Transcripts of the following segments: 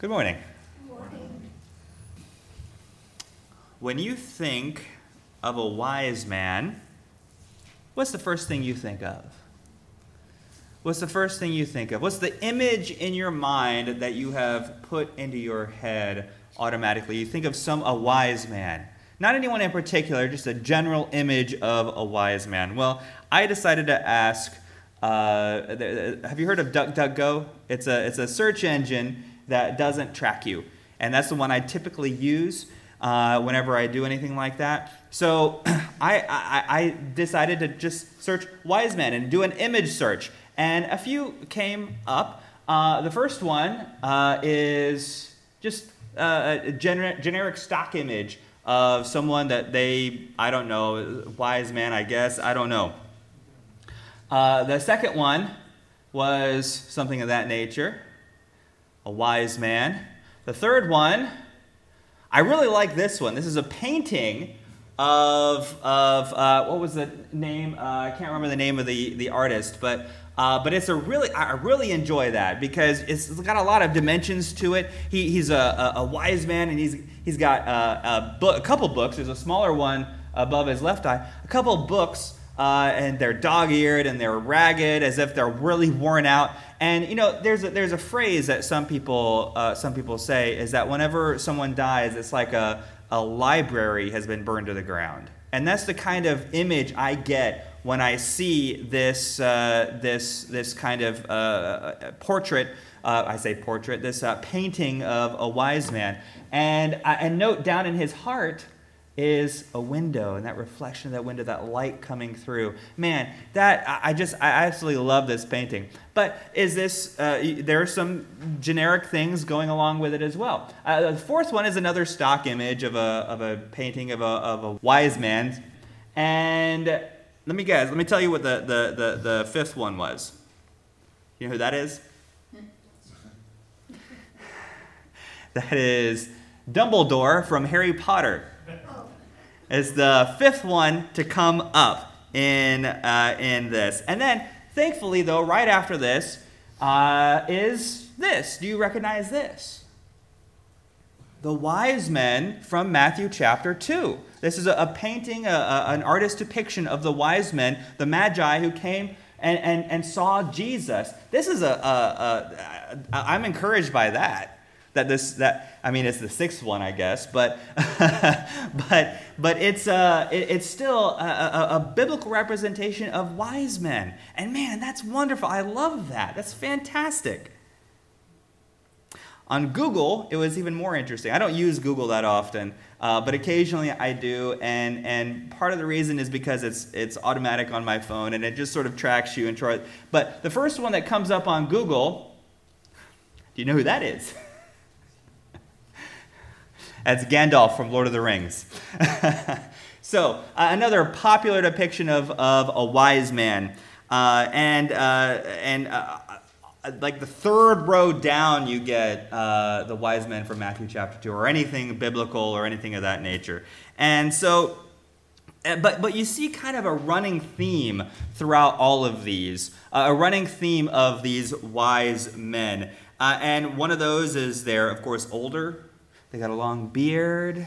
Good morning. Good morning. When you think of a wise man, what's the first thing you think of? What's the first thing you think of? What's the image in your mind that you have put into your head automatically? You think of a wise man. Not anyone in particular, just a general image of a wise man. Well, I decided to ask, have you heard of DuckDuckGo? It's a search engine that doesn't track you. And that's the one I typically use whenever I do anything like that. So I decided to just search wise men and do an image search. And a few came up. The first one is just a generic stock image of someone that I don't know, wise man, I guess, I don't know. The second one was something of that nature, a wise man. The third one, I really like this one. This is a painting of what was the name? I can't remember the name of the artist, but it's I really enjoy that because it's got a lot of dimensions to it. He's a wise man, and he's got a couple books. There's a smaller one above his left eye. A couple books, and they're dog-eared and they're ragged, as if they're really worn out. And there's a phrase that some people say is that whenever someone dies, it's like a library has been burned to the ground. And that's the kind of image I get when I see this kind of portrait. I say portrait. This painting of a wise man, and note down in his heart is a window, and that reflection of that window, that light coming through. Man, I absolutely love this painting. But is this? There are some generic things going along with it as well. The fourth one is another stock image of a painting of a wise man, and let me guess. Let me tell you what the fifth one was. You know who that is? That is Dumbledore from Harry Potter. Is the fifth one to come up in this. And then, thankfully, though, right after this is this. Do you recognize this? The wise men from Matthew chapter 2. This is a painting, an artist's depiction of the wise men, the Magi who came and saw Jesus. This is I'm encouraged by that. It's the sixth one, I guess, but it's still a biblical representation of wise men, and man, that's wonderful. I love that. That's fantastic. On Google, it was even more interesting. I don't use Google that often, but occasionally I do, and part of the reason is because it's automatic on my phone, and it just sort of tracks you and tries. But the first one that comes up on Google, do you know who that is? That's Gandalf from Lord of the Rings. So, another popular depiction of a wise man. Like the third row down, you get the wise men from Matthew chapter 2, or anything biblical or anything of that nature. And so, but you see kind of a running theme throughout all of these, a running theme of these wise men. And one of those is they're, of course, older. They got a long beard.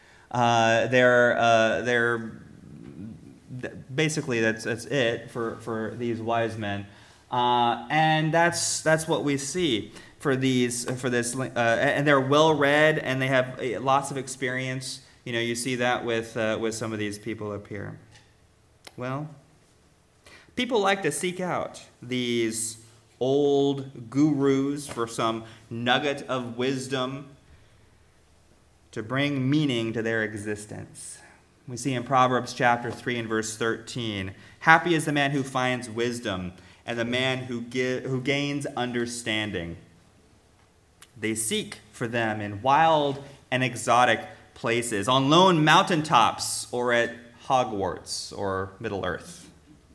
They're basically that's it for these wise men, and that's what we see for this. And they're well read, and they have lots of experience. You see that with some of these people up here. Well, people like to seek out these old gurus for some nugget of wisdom to bring meaning to their existence. We see in Proverbs chapter 3 and verse 13, "Happy is the man who finds wisdom, and the man who gains understanding. They seek for them in wild and exotic places, on lone mountaintops, or at Hogwarts or Middle-earth."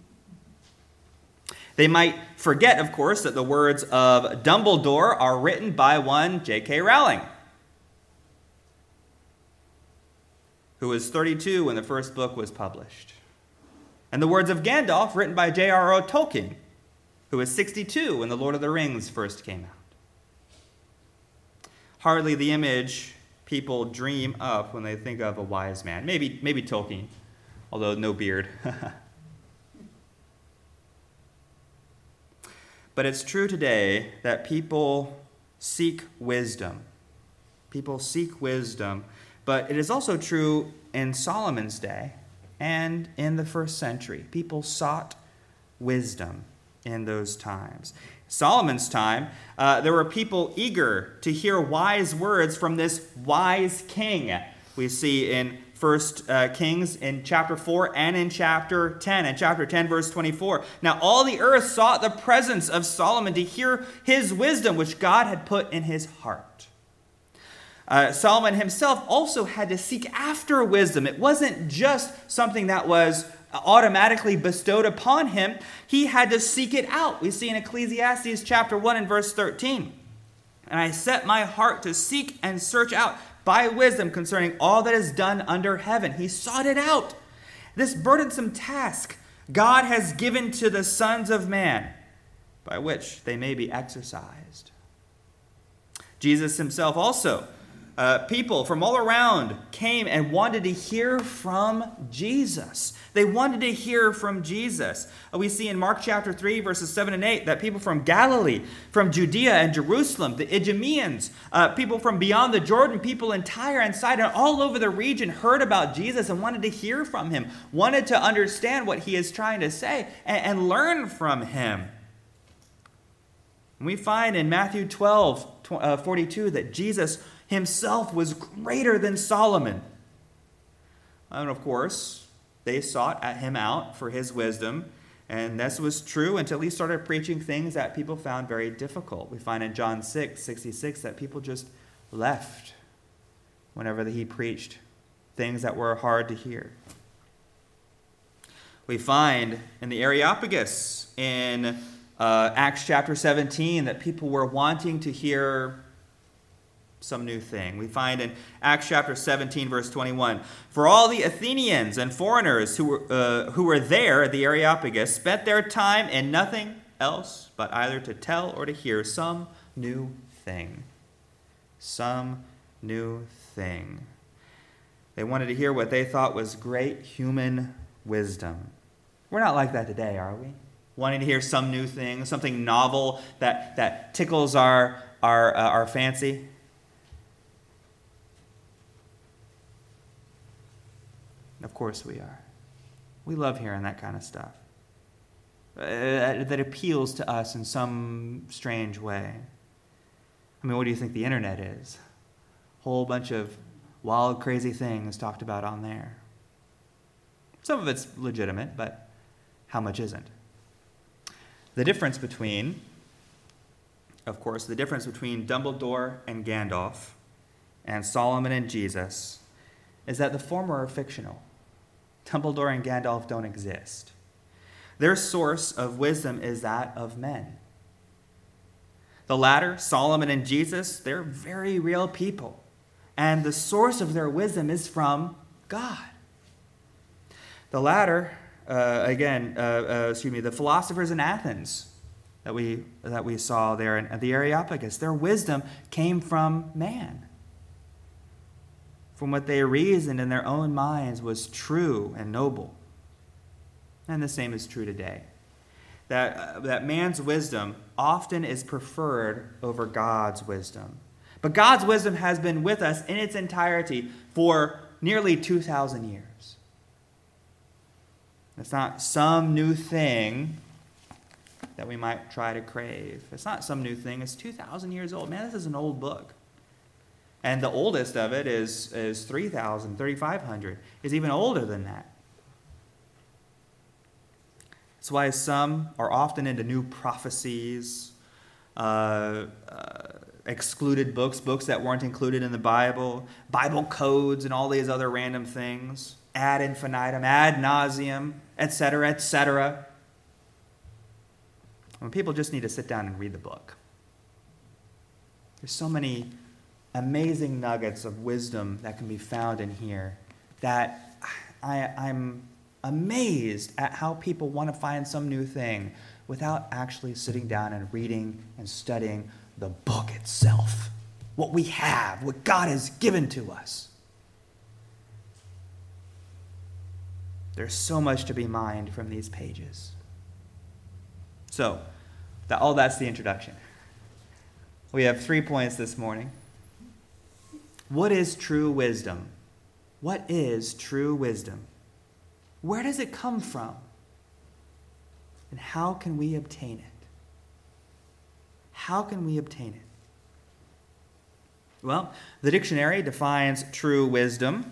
They might forget, of course, that the words of Dumbledore are written by one J.K. Rowling, who was 32 when the first book was published. And the words of Gandalf, written by J.R.R. Tolkien, who was 62 when The Lord of the Rings first came out. hardly the image people dream up when they think of a wise man. Maybe Tolkien, although no beard. But it's true today that people seek wisdom. People seek wisdom. But it is also true in Solomon's day and in the first century. People sought wisdom in those times. Solomon's time, there were people eager to hear wise words from this wise king. We see in 1 Kings in chapter 4 and in chapter 10. In chapter 10, verse 24. Now all the earth sought the presence of Solomon to hear his wisdom, which God had put in his heart. Solomon himself also had to seek after wisdom. It wasn't just something that was automatically bestowed upon him. He had to seek it out. We see in Ecclesiastes chapter 1 and verse 13. And I set my heart to seek and search out by wisdom concerning all that is done under heaven. He sought it out. This burdensome task God has given to the sons of man, by which they may be exercised. Jesus himself also, people from all around came and wanted to hear from Jesus. They wanted to hear from Jesus. We see in Mark chapter 3, verses 7 and 8, that people from Galilee, from Judea and Jerusalem, the Idumeans, people from beyond the Jordan, people in Tyre and Sidon, all over the region heard about Jesus and wanted to hear from him, wanted to understand what he is trying to say and learn from him. And we find in Matthew 12:42 that Jesus himself was greater than Solomon. And of course, they sought at him out for his wisdom, and this was true until he started preaching things that people found very difficult. We find in John 6:66 that people just left whenever he preached things that were hard to hear. We find in the Areopagus in Acts chapter 17 that people were wanting to hear some new thing. We find in Acts chapter 17, verse 21, for all the Athenians and foreigners who were there at the Areopagus spent their time in nothing else but either to tell or to hear some new thing. Some new thing. They wanted to hear what they thought was great human wisdom. We're not like that today, are we? Wanting to hear some new thing, something novel that tickles our fancy. Of course we are. We love hearing that kind of stuff. That appeals to us in some strange way. I mean, what do you think the internet is? A whole bunch of wild, crazy things talked about on there. Some of it's legitimate, but how much isn't? The difference between Dumbledore and Gandalf and Solomon and Jesus is that the former are fictional. Dumbledore and Gandalf don't exist. Their source of wisdom is that of men. The latter, Solomon and Jesus, they're very real people. And the source of their wisdom is from God. The latter, the philosophers in Athens that we saw there at the Areopagus, their wisdom came from man. From what they reasoned in their own minds was true and noble. And the same is true today. That man's wisdom often is preferred over God's wisdom. But God's wisdom has been with us in its entirety for nearly 2,000 years. It's not some new thing that we might try to crave. It's not some new thing. It's 2,000 years old. Man, this is an old book. And the oldest of it is 3,000, 3,500. It's even older than that. That's why some are often into new prophecies, excluded books that weren't included in the Bible codes, and all these other random things, ad infinitum, ad nauseum, etc., etc. When people just need to sit down and read the book. There's so many amazing nuggets of wisdom that can be found in here that I'm amazed at how people want to find some new thing without actually sitting down and reading and studying the book itself. what we have, what God has given to us. There's so much to be mined from these pages. So, that's the introduction. We have 3 points this morning. What is true wisdom? What is true wisdom? Where does it come from? And how can we obtain it? How can we obtain it? Well, the dictionary defines true wisdom.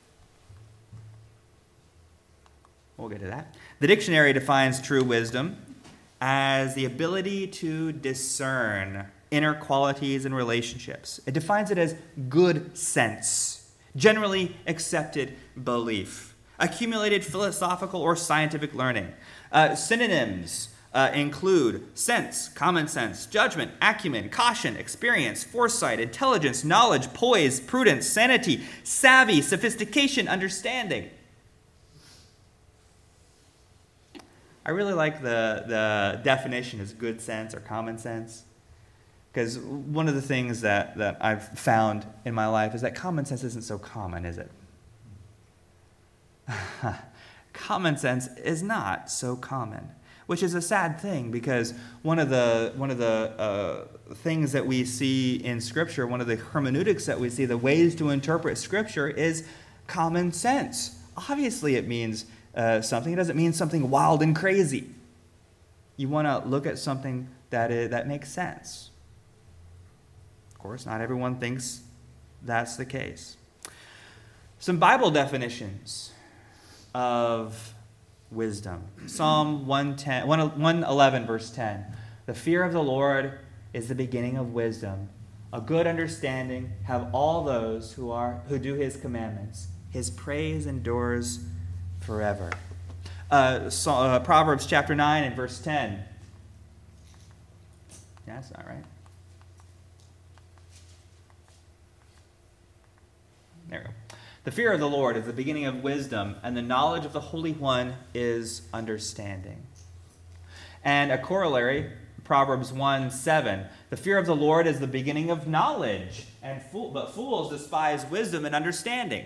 We'll get to that. The dictionary defines true wisdom as the ability to discern inner qualities and relationships. It defines it as good sense, generally accepted belief, accumulated philosophical or scientific learning. Synonyms include sense, common sense, judgment, acumen, caution, experience, foresight, intelligence, knowledge, poise, prudence, sanity, savvy, sophistication, understanding. I really like the definition as good sense or common sense, because one of the things that I've found in my life is that common sense isn't so common, is it? Common sense is not so common, which is a sad thing, because one of the things that we see in Scripture, one of the hermeneutics that we see, the ways to interpret Scripture, is common sense. Obviously, it means something. It doesn't mean something wild and crazy. You want to look at something that makes sense. Of course, not everyone thinks that's the case. Some Bible definitions of wisdom. Psalm 111, verse 10. The fear of the Lord is the beginning of wisdom. A good understanding have all those who do his commandments. His praise endures forever. Proverbs chapter 9 and verse 10. Yeah, that's not right. There we go. The fear of the Lord is the beginning of wisdom, and the knowledge of the Holy One is understanding. And a corollary, Proverbs 1:7. The fear of the Lord is the beginning of knowledge, but fools despise wisdom and understanding.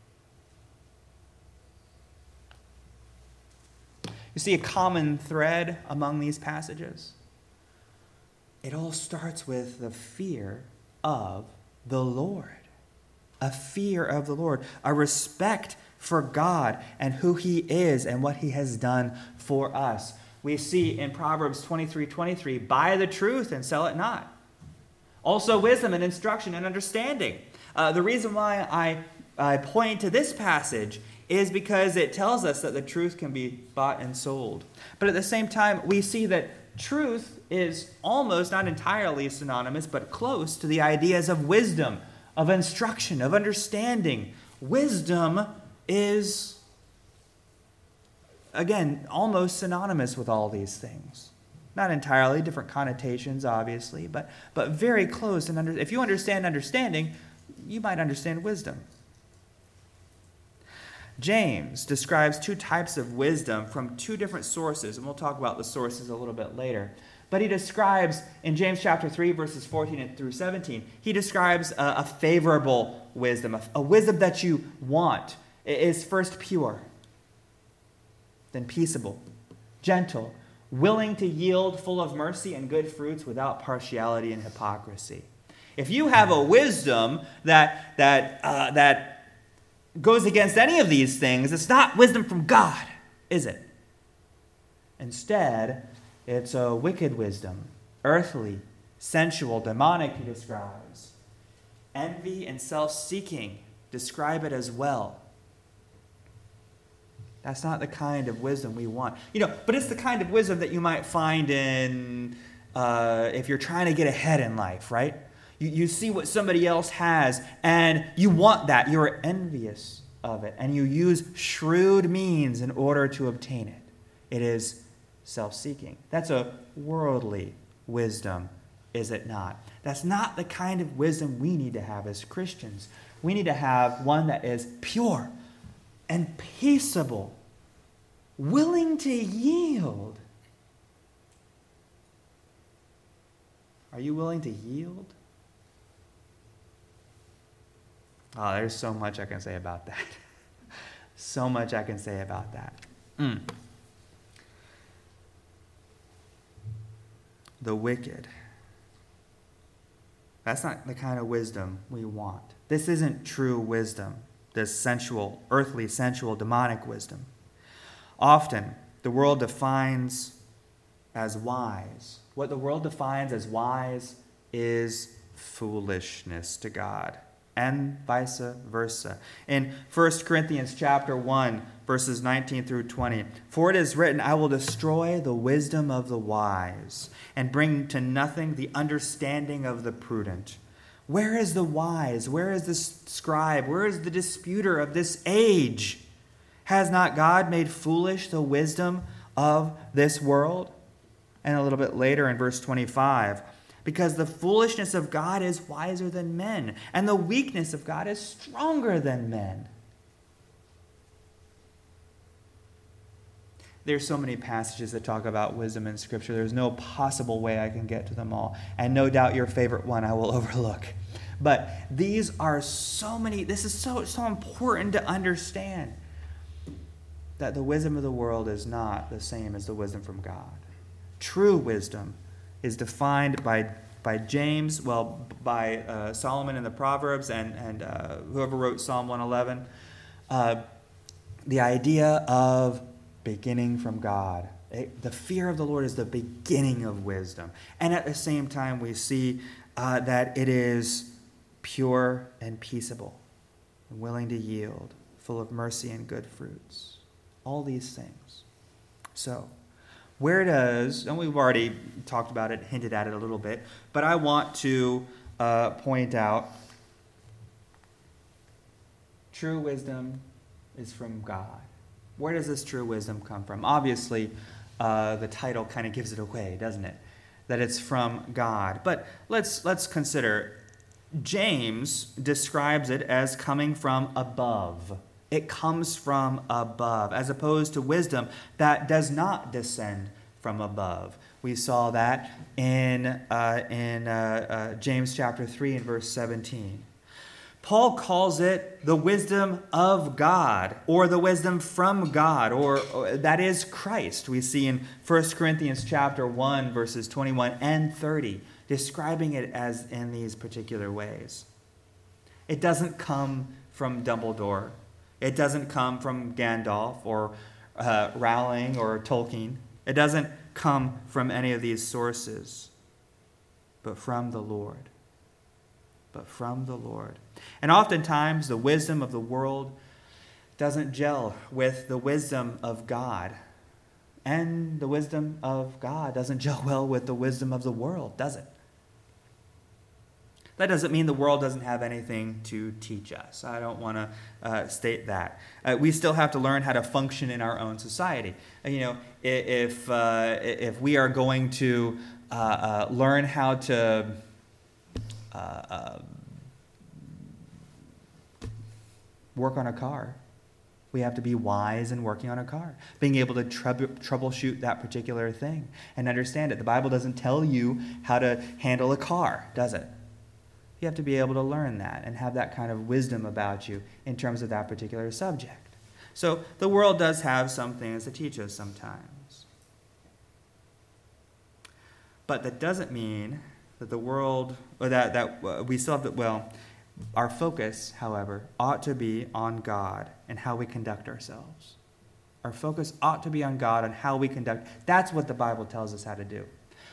You see a common thread among these passages? It all starts with the fear of the Lord. A fear of the Lord, a respect for God and who he is and what he has done for us. We see in Proverbs 23:23, buy the truth and sell it not. Also wisdom and instruction and understanding. The reason why I point to this passage is because it tells us that the truth can be bought and sold. But at the same time, we see that truth is almost, not entirely synonymous, but close to the ideas of wisdom, of instruction, of understanding. Wisdom is, again, almost synonymous with all these things. Not entirely, different connotations, obviously, but very close. And if you understand understanding, you might understand wisdom. James describes two types of wisdom from two different sources, and we'll talk about the sources a little bit later. But he describes, in James chapter 3, verses 14 through 17, he describes a favorable wisdom, a wisdom that you want. It is first pure, then peaceable, gentle, willing to yield, full of mercy and good fruits, without partiality and hypocrisy. If you have a wisdom that goes against any of these things, it's not wisdom from God, is it? Instead, it's a wicked wisdom, earthly, sensual, demonic, he describes. Envy and self-seeking describe it as well. That's not the kind of wisdom we want. But it's the kind of wisdom that you might find in, if you're trying to get ahead in life, right? You see what somebody else has, and you want that. You're envious of it, and you use shrewd means in order to obtain it. It is self-seeking. That's a worldly wisdom, is it not? That's not the kind of wisdom we need to have as Christians. We need to have one that is pure and peaceable, willing to yield. Are you willing to yield? Oh, there's so much I can say about that. So much I can say about that. The wicked. That's not the kind of wisdom we want. This isn't true wisdom, this sensual, earthly, sensual, demonic wisdom. Often, the world defines as wise. What the world defines as wise is foolishness to God, and vice versa. In 1 Corinthians chapter 1, verses 19 through 20, "For it is written, I will destroy the wisdom of the wise, and bring to nothing the understanding of the prudent. Where is the wise? Where is the scribe? Where is the disputer of this age? Has not God made foolish the wisdom of this world?" And a little bit later in verse 25, "Because the foolishness of God is wiser than men, and the weakness of God is stronger than men." There's so many passages that talk about wisdom in Scripture. There's no possible way I can get to them all. And no doubt your favorite one I will overlook. But these are so many, this is so important to understand that the wisdom of the world is not the same as the wisdom from God. True wisdom is defined by James, by Solomon in the Proverbs, and whoever wrote Psalm 111. The idea of beginning from God. The fear of the Lord is the beginning of wisdom. And at the same time, we see that it is pure and peaceable, willing to yield, full of mercy and good fruits. All these things. So, where does, and we've already talked about it, hinted at it a little bit, but I want to point out true wisdom is from God. Where does this true wisdom come from? Obviously, the title kind of gives it away, doesn't it? That it's from God. But let's consider, James describes it as coming from above. It comes from above, as opposed to wisdom that does not descend from above. We saw that in James chapter 3 and verse 17. Paul calls it the wisdom of God, or the wisdom from God, or that is Christ. We see in 1 Corinthians chapter 1, verses 21 and 30, describing it as in these particular ways. It doesn't come from Dumbledore. It doesn't come from Gandalf or Rowling or Tolkien. It doesn't come from any of these sources, but from the Lord. But from the Lord. And oftentimes, the wisdom of the world doesn't gel with the wisdom of God. And the wisdom of God doesn't gel well with the wisdom of the world, does it? That doesn't mean the world doesn't have anything to teach us. I don't want to state that. We still have to learn how to function in our own society. If we are going to learn how to work on a car, we have to be wise in working on a car, being able to troubleshoot that particular thing and understand it. The Bible doesn't tell you how to handle a car, does it? You have to be able to learn that and have that kind of wisdom about you in terms of that particular subject. So the world does have some things to teach us sometimes. But that doesn't mean that the world, or that we still have to, our focus, however, ought to be on God and how we conduct ourselves. Our focus ought to be on God and how we conduct. That's what the Bible tells us how to do.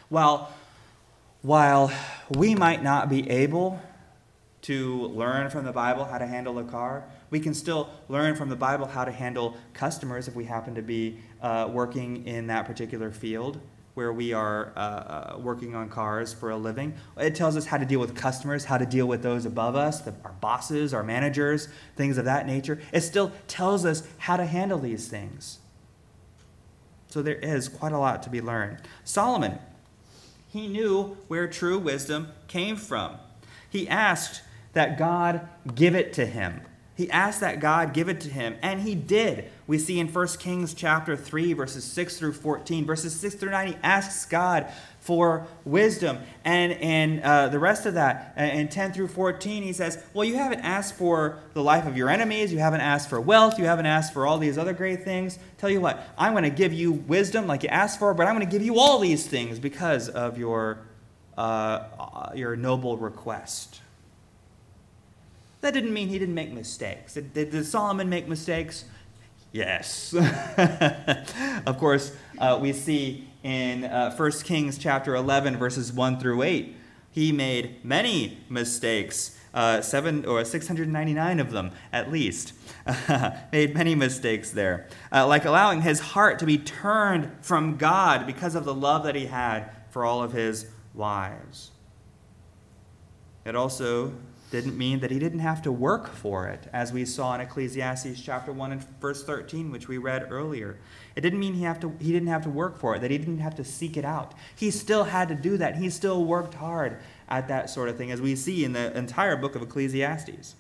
While we might not be able to learn from the Bible how to handle a car, we can still learn from the Bible how to handle customers if we happen to be working in that particular field where we are working on cars for a living. It tells us how to deal with customers, how to deal with those above us, our bosses, our managers, things of that nature. It still tells us how to handle these things. So there is quite a lot to be learned. Solomon, he knew where true wisdom came from. He asked that God give it to him. He asked that God give it to him, and he did. We see in 1 Kings chapter 3, verses 6 through 14. Verses 6 through 9, he asks God for wisdom. And in the rest of that, in 10 through 14, he says, well, you haven't asked for the life of your enemies. You haven't asked for wealth. You haven't asked for all these other great things. Tell you what, I'm going to give you wisdom like you asked for, but I'm going to give you all these things because of your noble request. That didn't mean he didn't make mistakes. Did Solomon make mistakes? Yes. Of course, we see in 1 Kings chapter 11, verses 1 through 8, he made many mistakes, 699 of them at least. Made many mistakes there, like allowing his heart to be turned from God because of the love that he had for all of his wives. It also didn't mean that he didn't have to work for it, as we saw in Ecclesiastes chapter 1 and verse 13, which we read earlier. It didn't mean he didn't have to work for it, that he didn't have to seek it out. He still had to do that. He still worked hard at that sort of thing, as we see in the entire book of Ecclesiastes.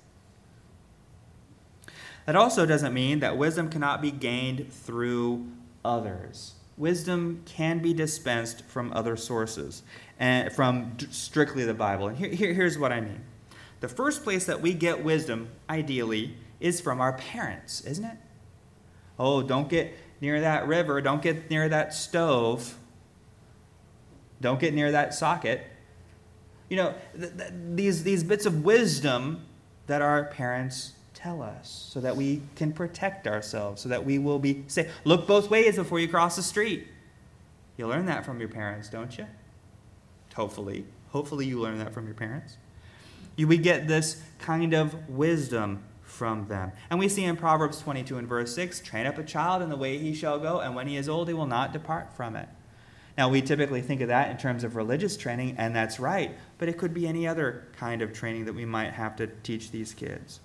That also doesn't mean that wisdom cannot be gained through others. Wisdom can be dispensed from other sources, and from strictly the Bible. And here's what I mean. The first place that we get wisdom, ideally, is from our parents, isn't it? Oh, don't get near that river. Don't get near that stove. Don't get near that socket. You know, these bits of wisdom that our parents tell us so that we can protect ourselves, so that we will be safe. Look both ways before you cross the street. You learn that from your parents, don't you? Hopefully. Hopefully you learn that from your parents. We get this kind of wisdom from them. And we see in Proverbs 22 and verse 6, train up a child in the way he shall go, and when he is old, he will not depart from it. Now, we typically think of that in terms of religious training, and that's right, but it could be any other kind of training that we might have to teach these kids.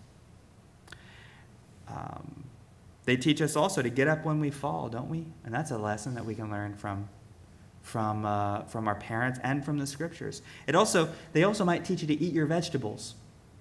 They teach us also to get up when we fall, don't we? And that's a lesson that we can learn from our parents and from the scriptures. They also might teach you to eat your vegetables.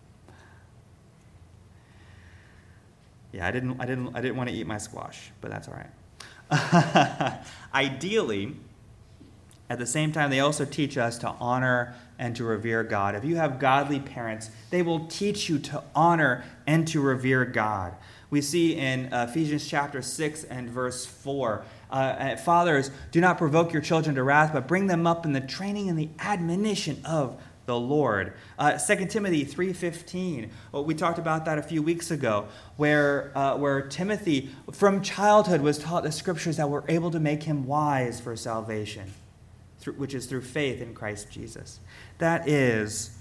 Yeah, I didn't want to eat my squash, but that's all right. Ideally, at the same time, they also teach us to honor and to revere God. If you have godly parents, they will teach you to honor and to revere God. We see in Ephesians chapter 6 and verse 4, fathers, do not provoke your children to wrath, but bring them up in the training and the admonition of the Lord. 2 Timothy 3:15, we talked about that a few weeks ago, where Timothy from childhood was taught the scriptures that were able to make him wise for salvation, which is through faith in Christ Jesus. That is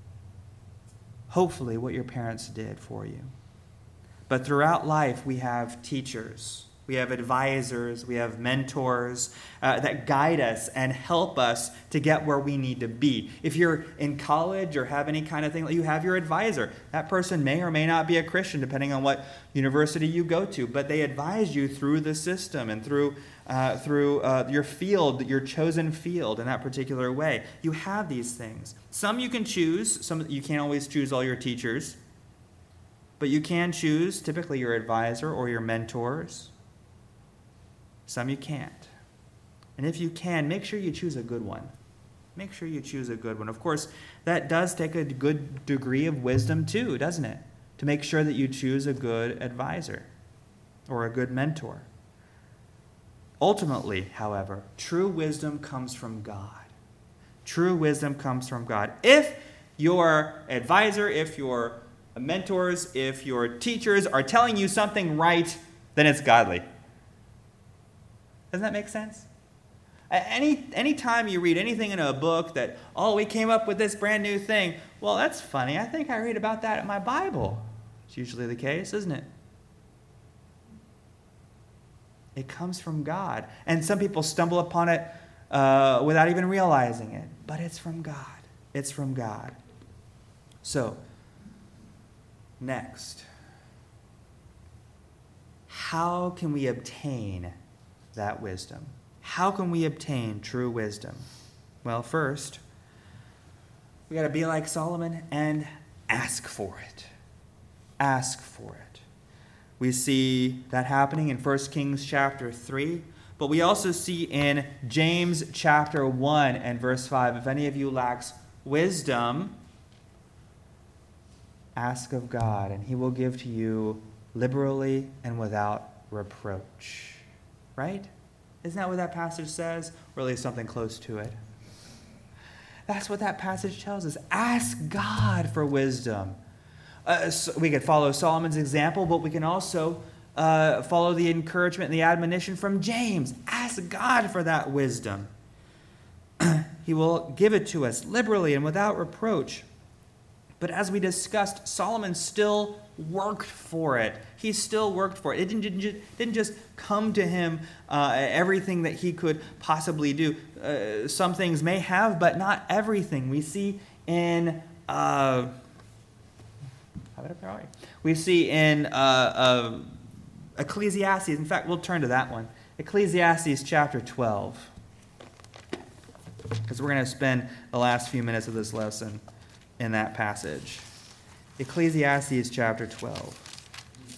hopefully what your parents did for you. But throughout life, we have teachers, we have advisors, we have mentors that guide us and help us to get where we need to be. If you're in college or have any kind of thing, you have your advisor. That person may or may not be a Christian, depending on what university you go to, but they advise you through the system and through your field, your chosen field in that particular way. You have these things. Some you can choose. Some you can't always choose all your teachers. But you can choose typically your advisor or your mentors. Some you can't. And if you can, make sure you choose a good one. Make sure you choose a good one. Of course, that does take a good degree of wisdom too, doesn't it? To make sure that you choose a good advisor or a good mentor. Ultimately, however, true wisdom comes from God. True wisdom comes from God. If your advisor, if your mentors, if your teachers are telling you something right, then it's godly. Doesn't that make sense? Any time you read anything in a book that, we came up with this brand new thing, well, that's funny. I think I read about that in my Bible. It's usually the case, isn't it? It comes from God. And some people stumble upon it without even realizing it. But it's from God. It's from God. So, next, how can we obtain that wisdom? How can we obtain true wisdom? Well, first, we got to be like Solomon and ask for it. Ask for it. We see that happening in 1 Kings chapter 3, but we also see in James chapter 1 and verse 5, if any of you lacks wisdom, ask of God, and he will give to you liberally and without reproach. Right? Isn't that what that passage says? Or at least something close to it. That's what that passage tells us. Ask God for wisdom. So we could follow Solomon's example, but we can also follow the encouragement and the admonition from James. Ask God for that wisdom. He will give it to us liberally and without reproach. But as we discussed, Solomon still worked for it. He still worked for it. It didn't just come to him everything that he could possibly do. Some things may have, but not everything. We see in Ecclesiastes. In fact, we'll turn to that one. Ecclesiastes chapter 12. Because we're going to spend the last few minutes of this lesson in that passage. Ecclesiastes chapter 12.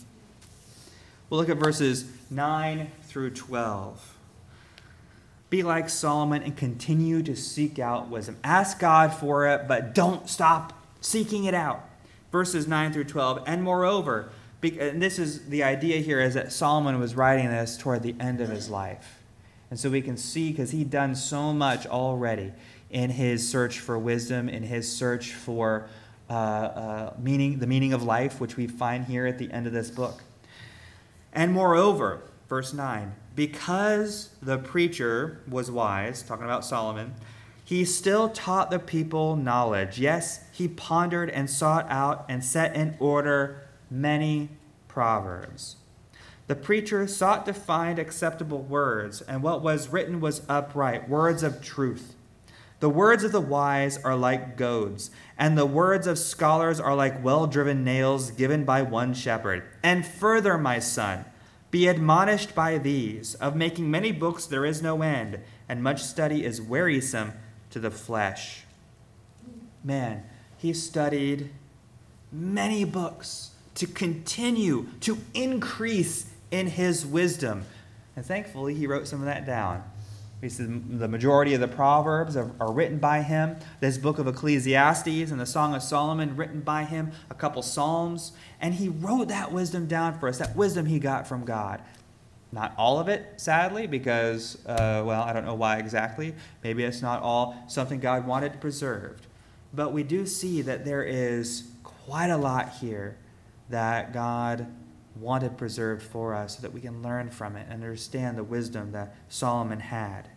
We'll look at verses 9 through 12. Be like Solomon and continue to seek out wisdom. Ask God for it, but don't stop seeking it out. Verses 9 through 12. And moreover, and this is the idea here, is that Solomon was writing this toward the end of his life. And so we can see, because he'd done so much already in his search for wisdom, in his search for the meaning of life, which we find here at the end of this book. And moreover, verse 9, because the preacher was wise, talking about Solomon, he still taught the people knowledge. Yes, he pondered and sought out and set in order many proverbs. The preacher sought to find acceptable words, and what was written was upright, words of truth. The words of the wise are like goads, and the words of scholars are like well-driven nails given by one shepherd. And further, my son, be admonished by these. Of making many books there is no end, and much study is wearisome to the flesh. Man, he studied many books to continue to increase in his wisdom. And thankfully, he wrote some of that down. We see the majority of the Proverbs are written by him. This book of Ecclesiastes and the Song of Solomon written by him. A couple Psalms. And he wrote that wisdom down for us, that wisdom he got from God. Not all of it, sadly, because, I don't know why exactly. Maybe it's not all something God wanted preserved. But we do see that there is quite a lot here that God wanted preserved for us so that we can learn from it and understand the wisdom that Solomon had.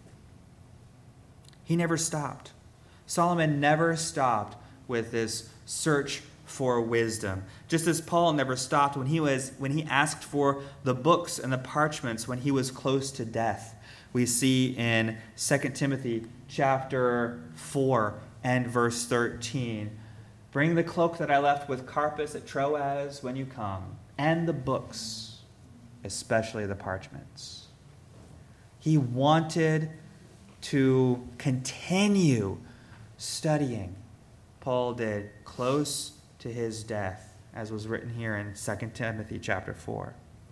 He never stopped. Solomon never stopped with this search for wisdom. Just as Paul never stopped when he asked for the books and the parchments when he was close to death. We see in 2 Timothy chapter 4 and verse 13, bring the cloak that I left with Carpus at Troas when you come, and the books, especially the parchments. He wanted to continue studying. Paul did close to his death, as was written here in 2 Timothy chapter 4.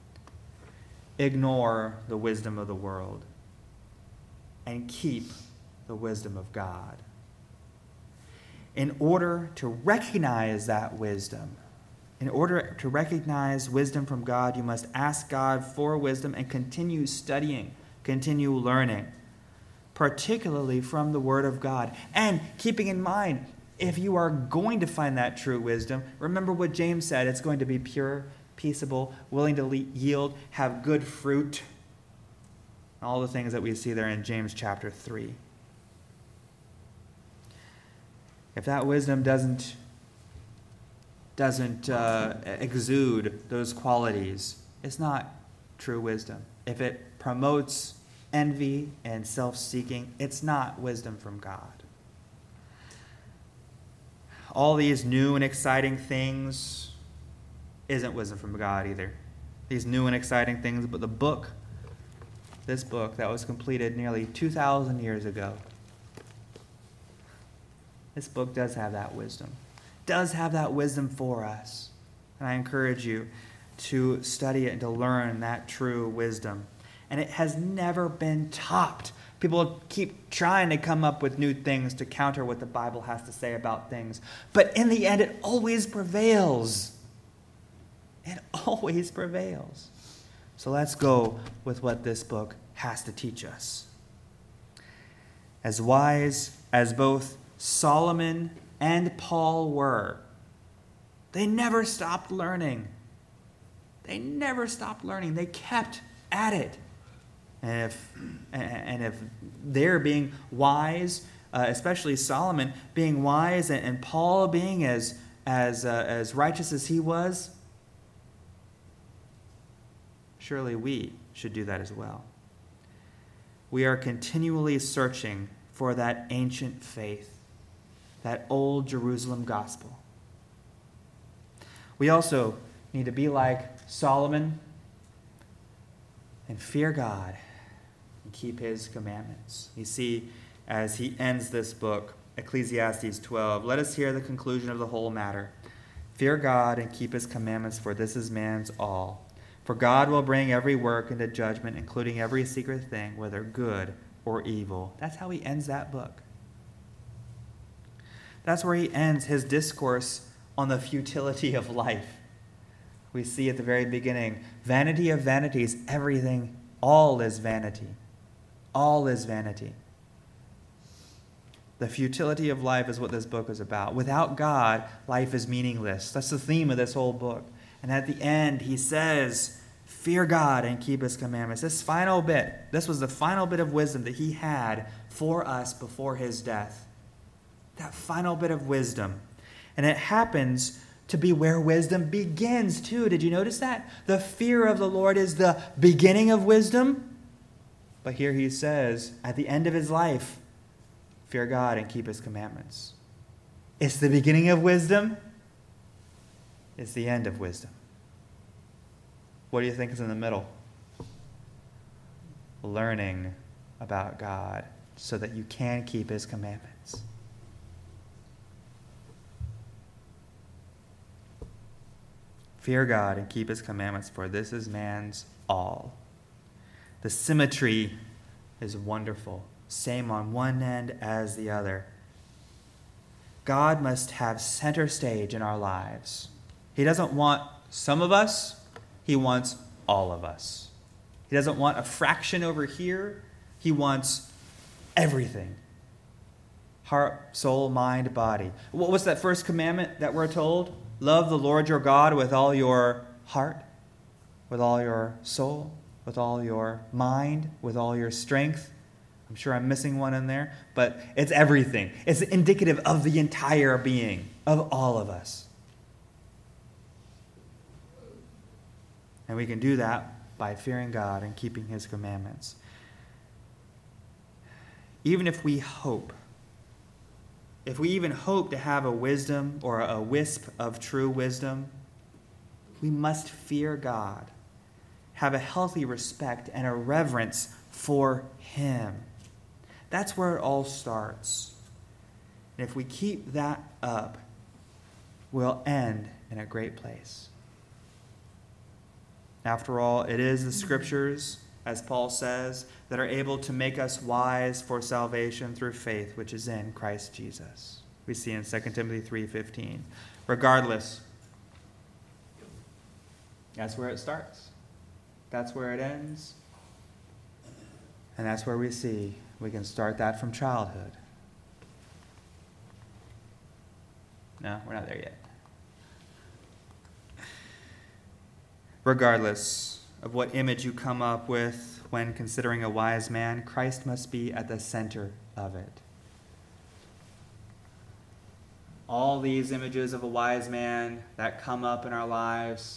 Ignore the wisdom of the world and keep the wisdom of God. In order to recognize that wisdom, in order to recognize wisdom from God, you must ask God for wisdom and continue studying, continue learning, particularly from the Word of God. And keeping in mind, if you are going to find that true wisdom, remember what James said. It's going to be pure, peaceable, willing to yield, have good fruit. All the things that we see there in James chapter 3. If that wisdom doesn't exude those qualities, it's not true wisdom. If it promotes envy and self-seeking, it's not wisdom from God. All these new and exciting things isn't wisdom from God either. These new and exciting things, but this book that was completed nearly 2,000 years ago, this book does have that wisdom. Does have that wisdom for us. And I encourage you to study it and to learn that true wisdom. And it has never been topped. People keep trying to come up with new things to counter what the Bible has to say about things. But in the end, it always prevails. It always prevails. So let's go with what this book has to teach us. As wise as both Solomon and Paul were, they never stopped learning. They never stopped learning. They kept at it. And if they're being wise, especially Solomon being wise and Paul being as righteous as he was, surely we should do that as well. We are continually searching for that ancient faith, that old Jerusalem gospel. We also need to be like Solomon and fear God and keep his commandments. You see, as he ends this book, Ecclesiastes 12, let us hear the conclusion of the whole matter. Fear God and keep his commandments, for this is man's all. For God will bring every work into judgment, including every secret thing, whether good or evil. That's how he ends that book. That's where he ends his discourse on the futility of life. We see at the very beginning, vanity of vanities, everything, all is vanity. All is vanity. The futility of life is what this book is about. Without God, life is meaningless. That's the theme of this whole book. And at the end, he says, fear God and keep his commandments. This was the final bit of wisdom that he had for us before his death. That final bit of wisdom. And it happens to be where wisdom begins too. Did you notice that? The fear of the Lord is the beginning of wisdom. But here he says, at the end of his life, fear God and keep his commandments. It's the beginning of wisdom. It's the end of wisdom. What do you think is in the middle? Learning about God so that you can keep his commandments. Fear God and keep his commandments, for this is man's all. The symmetry is wonderful. Same on one end as the other. God must have center stage in our lives. He doesn't want some of us. He wants all of us. He doesn't want a fraction over here. He wants everything. Heart, soul, mind, body. What was that first commandment that we're told? Love the Lord your God with all your heart, with all your soul, with all your mind, with all your strength. I'm sure I'm missing one in there, but it's everything. It's indicative of the entire being, of all of us. And we can do that by fearing God and keeping his commandments. Even if we even hope to have a wisdom or a wisp of true wisdom, we must fear God, have a healthy respect and a reverence for him. That's where it all starts. And if we keep that up, we'll end in a great place. After all, it is the scriptures, as Paul says, that are able to make us wise for salvation through faith, which is in Christ Jesus. We see in 2 Timothy 3:15. Regardless, that's where it starts. That's where it ends. And that's where we see we can start that from childhood. No, we're not there yet. Regardless of what image you come up with when considering a wise man, Christ must be at the center of it. All these images of a wise man that come up in our lives,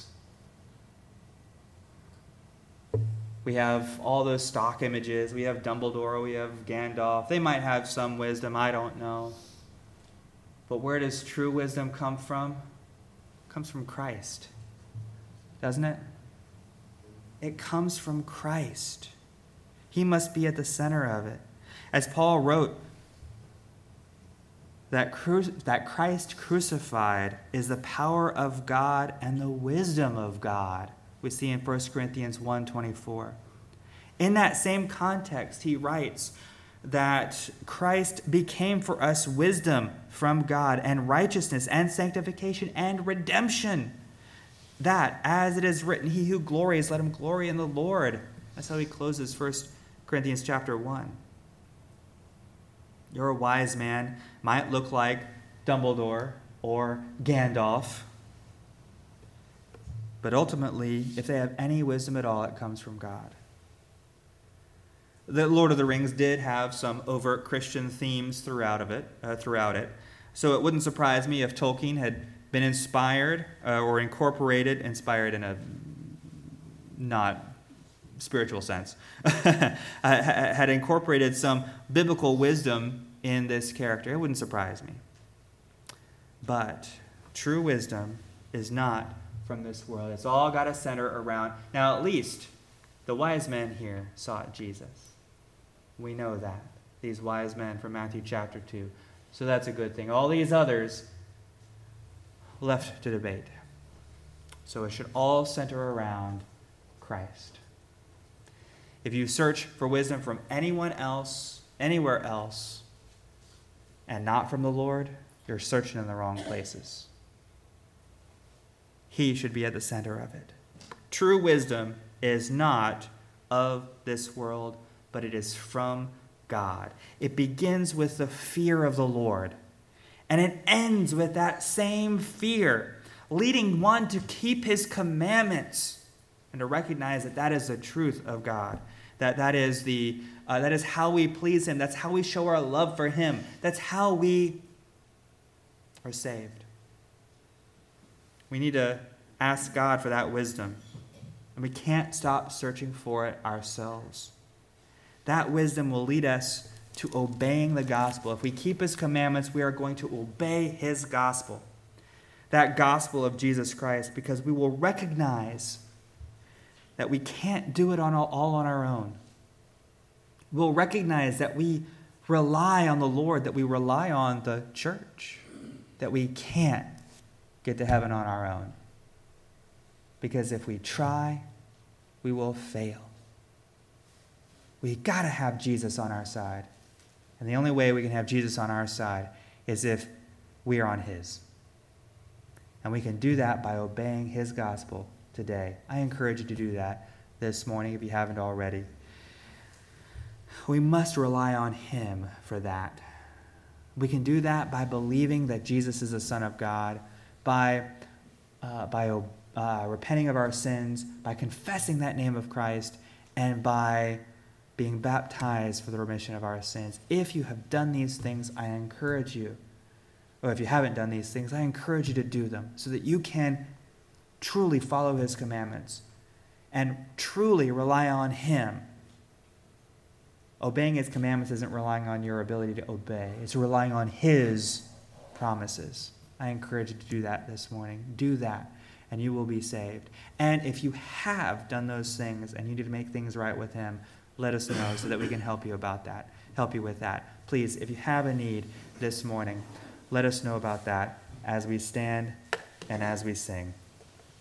we have all those stock images. We have Dumbledore, we have Gandalf. They might have some wisdom, I don't know. But where does true wisdom come from? It comes from Christ. Doesn't it? It comes from Christ. He must be at the center of it. As Paul wrote that Christ crucified is the power of God and the wisdom of God. We see in 1 Corinthians 1:24. In that same context, he writes that Christ became for us wisdom from God and righteousness and sanctification and redemption. That, as it is written, he who glories, let him glory in the Lord. That's how he closes 1 Corinthians chapter 1. You're a wise man, might look like Dumbledore or Gandalf. But ultimately, if they have any wisdom at all, it comes from God. The Lord of the Rings did have some overt Christian themes throughout it. So it wouldn't surprise me if Tolkien had been inspired in a not spiritual sense, had incorporated some biblical wisdom in this character. It wouldn't surprise me. But true wisdom is not from this world. It's all got to center around. Now, at least the wise men here sought Jesus. We know that. These wise men from Matthew chapter 2. So that's a good thing. All these others left to debate. So it should all center around Christ. If you search for wisdom from anyone else, anywhere else, and not from the Lord, you're searching in the wrong places. He should be at the center of it. True wisdom is not of this world, but it is from God. It begins with the fear of the Lord, and it ends with that same fear, leading one to keep his commandments and to recognize that that is the truth of God, that is how we please him, that's how we show our love for him, that's how we are saved. We need to ask God for that wisdom, and we can't stop searching for it ourselves. That wisdom will lead us to obeying the gospel. If we keep his commandments, we are going to obey his gospel, that gospel of Jesus Christ, because we will recognize that we can't do it all on our own. We'll recognize that we rely on the Lord, that we rely on the church, that we can't get to heaven on our own. Because if we try, we will fail. We got to have Jesus on our side. And the only way we can have Jesus on our side is if we are on his. And we can do that by obeying his gospel today. I encourage you to do that this morning if you haven't already. We must rely on him for that. We can do that by believing that Jesus is the Son of God, by repenting of our sins, by confessing that name of Christ, and by being baptized for the remission of our sins. If you have done these things, I encourage you, or if you haven't done these things, I encourage you to do them so that you can truly follow his commandments and truly rely on him. Obeying his commandments isn't relying on your ability to obey. It's relying on his promises. I encourage you to do that this morning. Do that, and you will be saved. And if you have done those things and you need to make things right with him, let us know so that we can help you with that. Please, if you have a need this morning, let us know about that as we stand and as we sing.